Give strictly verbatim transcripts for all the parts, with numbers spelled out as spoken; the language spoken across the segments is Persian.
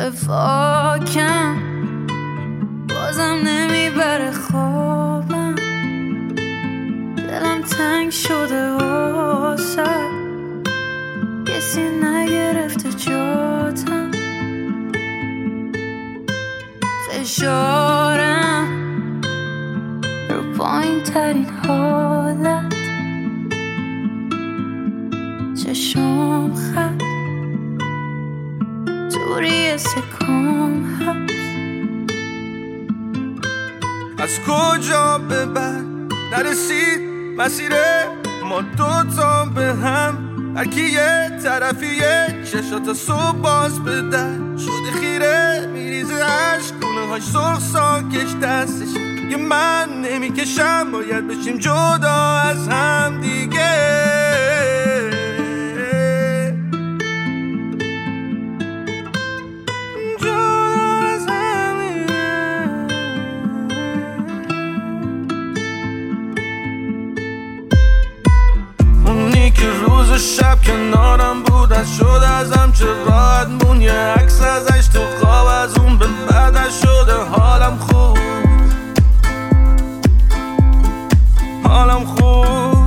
وفاکم بازم نمیبره خوابم، دلم تنگ شده واسه کسی نگرفته جاتم، فشارم رو پایین ترین حالت، چشم خط توری سکام هست. از کجا به بعد نرسید مسیر ما دوتا به هم، هرکی یه طرفیه چشات صبح باز به در شده خیره، میریزه عشق گونه هاش سرخ ساکش دستش یه من نمیکشم، باید بشیم جدا از هم دیگه. روز و شب کنارم بود از شد ازم چه راحت مون، یه عکس ازش تو خواب از اون به بعدش شده حالم خوب، حالم خوب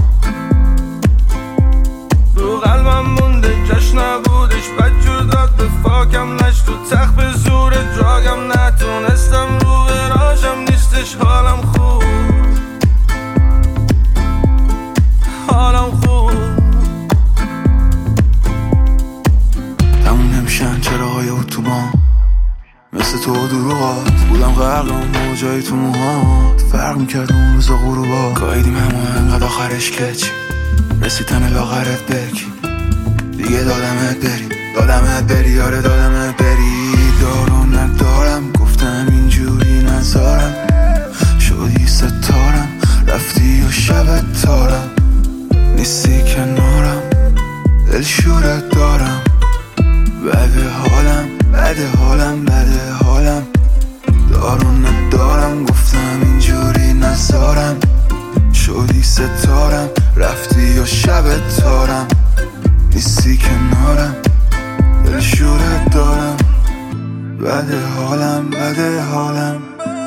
رو قلبم مونده جاش نبودش، بدجور داد به فاکم نش تو تخت به زور دراگم، نتونستم رو براشم نیستش حالم خوب، حالم خوب. تموم نمیشن چراهای اتوبان مثل تو دروغات، بودم غرق اون موجای تو موهات، فرق میکرد اون روزا غروبا، قایدیم همه انقدر آخرش کچ رسید تن لاغرت بکی دیگه، دادمت بری دادمت بری آره دادمت بری، دارو ندارم گفتم اینجوری نزارم، شدی ستارم رفتی و شبت تارم، نیستی کنارم دل شورت دارم، بده حالم بده حالم بده حالم، دارو ندارم گفتم اینجوری نزارم، شدی ستارم رفتی و شبت تارم، نیستی کنارم دل شورت دارم، بده حالم بده حالم.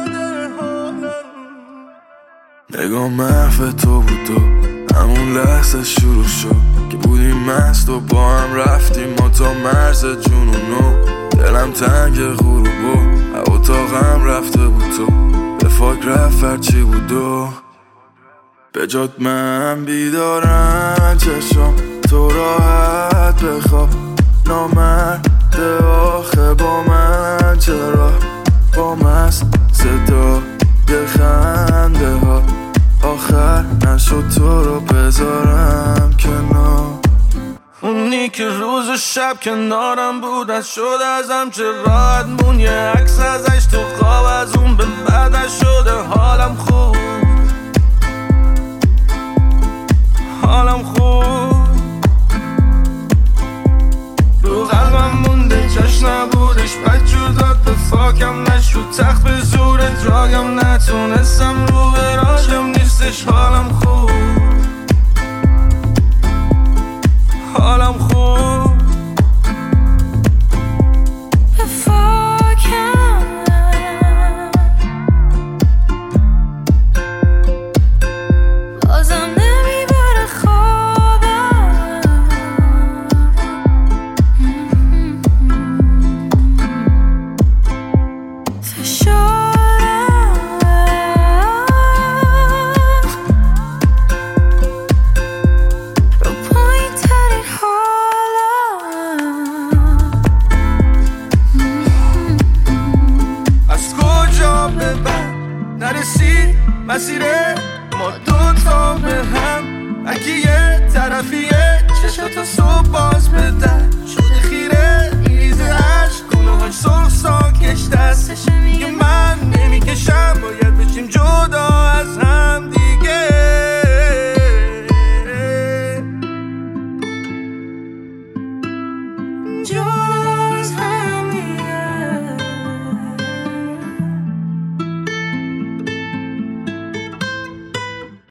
نگاه محو تو بود تو همون لحظه شروع شد که بودیم مست و با هم رفتیم ما تا مرز جنونو، دلم تنگ غروبو اتاقم رفته بود تو به فاک رفت هرچی بود و به جات من بیدارم، چشم تو راحت بخواب، نامرده آخه با من چرا با مست صدا یه خنده ها آخر نشد تو رو بذارم کنار، اونی که روز و شب کنارم بود از شد ازم چه راحت مون، یه عکس ازش تو خواب از اون به بعدش شده حالم خوب، حالم خوب رو قلبم مونده جاش نبودش، بدجور داد به فاکم نش رو تخت به زور دراگم، نتونستم رو براجم نیستش حالم خوب، حالم خوب. نرسید مسیر ما دوتا به هم، هرکی یه طرفیه چشات صبح باز به در شده خیره، میریزه عشق گونه هاش سرخ ساکش دستش میگه من نمیکشم، باید بشیم جدا از هم دیگه.